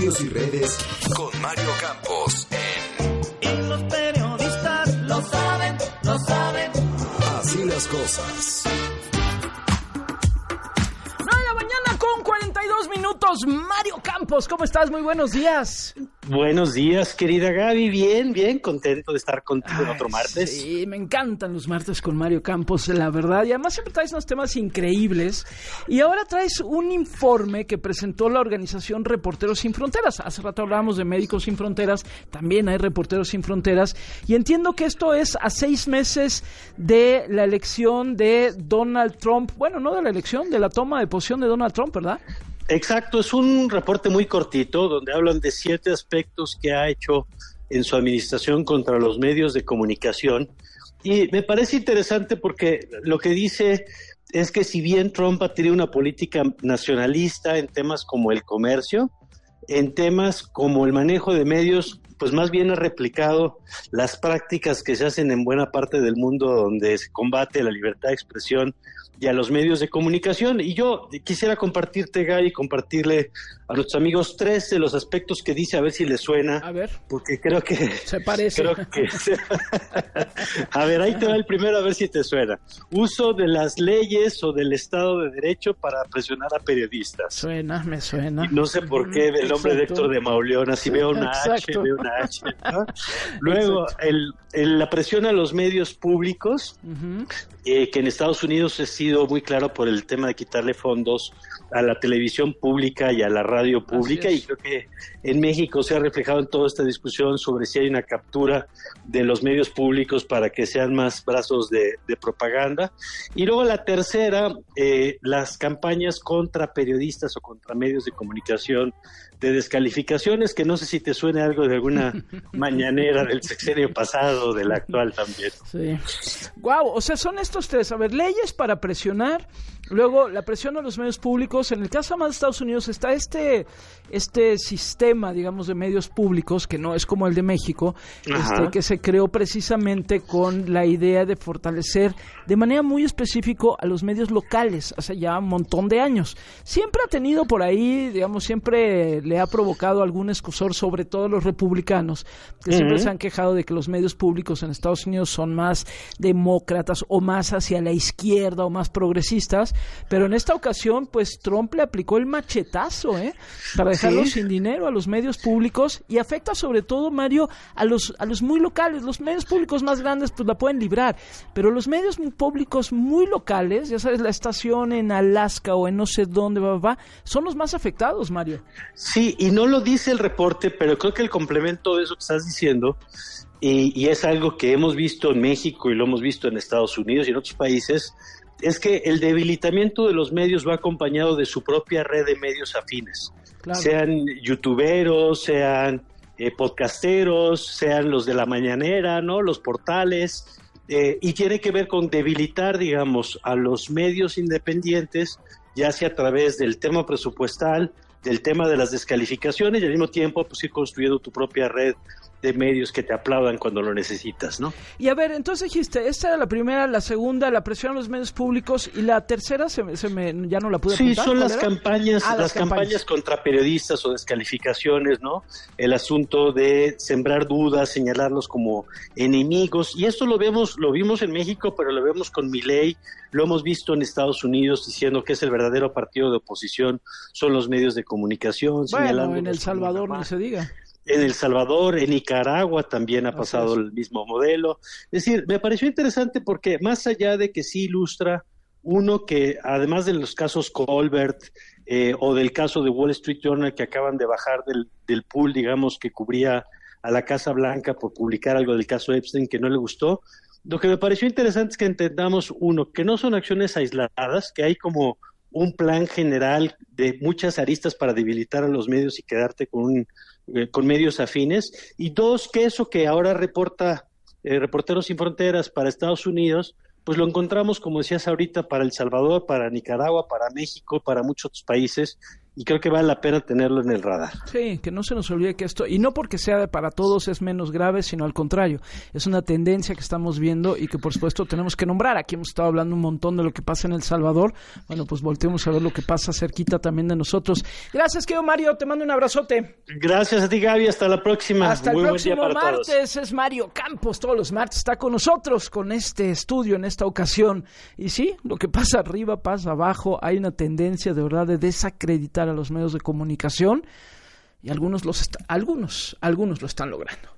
Medios y redes con Mario Campos Y los periodistas lo saben, lo saben. Así las cosas. 42 minutos. Mario Campos, ¿cómo estás? Muy buenos días. Buenos días, querida Gaby. Bien, contento de estar contigo en otro martes. Sí, me encantan los martes con Mario Campos, la verdad. Y además siempre traes unos temas increíbles. Y ahora traes un informe que presentó la organización Reporteros Sin Fronteras. Hace rato hablábamos de Médicos Sin Fronteras, también hay Reporteros Sin Fronteras. Y entiendo que esto es a 6 meses de la elección de Donald Trump. Bueno, no de la elección, de la toma de posición de Donald Trump, ¿verdad? Exacto, es un reporte muy cortito donde hablan de 7 aspectos que ha hecho en su administración contra los medios de comunicación. Y me parece interesante porque lo que dice es que si bien Trump ha tenido una política nacionalista en temas como el comercio, en temas como el manejo de medios, pues más bien ha replicado las prácticas que se hacen en buena parte del mundo donde se combate la libertad de expresión y a los medios de comunicación. Y yo quisiera compartirte, Gay, y compartirle a nuestros amigos 3 de los aspectos que dice, a ver si les suena. A ver. Porque creo que... Se parece. A ver, ahí te va el primero, a ver si te suena. Uso de las leyes o del Estado de Derecho para presionar a periodistas. Me suena. Y no sé por qué el nombre de Héctor de Mauleón, así veo una Exacto. H, veo una H, ¿no? Luego, la presión a los medios públicos, que en Estados Unidos ha sido muy claro por el tema de quitarle fondos a la televisión pública y a la radio pública, y creo que en México se ha reflejado en toda esta discusión sobre si hay una captura de los medios públicos para que sean más brazos de propaganda. Y luego la tercera, las campañas contra periodistas o contra medios de comunicación de descalificaciones, que no sé si te suene algo de alguna mañanera del sexenio pasado o del actual también. Sí. Guau, o sea, son estos 3. A ver, leyes para presionar, luego la presión a los medios públicos. En el caso más de Estados Unidos está este sistema, digamos, de medios públicos, que no es como el de México, que se creó precisamente con la idea de fortalecer de manera muy específica a los medios locales, hace ya un montón de años. Siempre ha tenido por ahí, digamos, siempre le ha provocado algún escozor, sobre todo los republicanos, que siempre se han quejado de que los medios públicos en Estados Unidos son más demócratas o más hacia la izquierda o más progresistas, pero en esta ocasión, pues Trump le aplicó el machetazo, para dejarlos sin dinero a los medios públicos, y afecta sobre todo, Mario, a los muy locales. Los medios públicos más grandes pues la pueden librar, pero los medios públicos muy locales, ya sabes, la estación en Alaska o en no sé dónde, son los más afectados, Mario. Sí, y no lo dice el reporte, pero creo que el complemento de eso que estás diciendo, y es algo que hemos visto en México y lo hemos visto en Estados Unidos y en otros países, es que el debilitamiento de los medios va acompañado de su propia red de medios afines. Claro. Sean youtuberos, sean podcasteros, sean los de la mañanera, ¿no? Los portales, y tiene que ver con debilitar, digamos, a los medios independientes, ya sea a través del tema presupuestal, del tema de las descalificaciones, y al mismo tiempo pues ir construyendo tu propia red de medios que te aplaudan cuando lo necesitas, ¿no? Y a ver, entonces dijiste, esta era la primera, la segunda, la presión a los medios públicos, y la tercera ya no la pude apuntar. Sí, son las campañas contra periodistas o descalificaciones, ¿no? El asunto de sembrar dudas, señalarlos como enemigos, y esto lo vimos en México, pero lo vemos con Milei, lo hemos visto en Estados Unidos diciendo que es el verdadero partido de oposición, son los medios de comunicación, bueno, en El Salvador no se diga. En El Salvador, en Nicaragua también ha pasado el mismo modelo. Es decir, me pareció interesante porque más allá de que sí ilustra uno que, además de los casos Colbert o del caso de Wall Street Journal que acaban de bajar del pool, digamos, que cubría a la Casa Blanca por publicar algo del caso Epstein que no le gustó, lo que me pareció interesante es que entendamos, uno, que no son acciones aisladas, que hay como un plan general de muchas aristas para debilitar a los medios y quedarte con medios afines, y 2, que eso que ahora reporta Reporteros Sin Fronteras para Estados Unidos, pues lo encontramos, como decías ahorita, para El Salvador, para Nicaragua, para México, para muchos otros países, y creo que vale la pena tenerlo en el radar. Sí, que no se nos olvide que esto, y no porque sea para todos es menos grave, sino al contrario, es una tendencia que estamos viendo y que por supuesto tenemos que nombrar. Aquí hemos estado hablando un montón de lo que pasa en El Salvador, bueno, pues volteemos a ver lo que pasa cerquita también de nosotros. Gracias, querido Mario, te mando un abrazote. Gracias a ti, Gaby, hasta la próxima. Hasta Muy el buen día próximo para martes, todos. es Mario Campos, todos los martes está con nosotros, con este estudio en esta ocasión. Y sí, lo que pasa arriba pasa abajo, hay una tendencia de verdad de desacreditar a los medios de comunicación y algunos lo están logrando.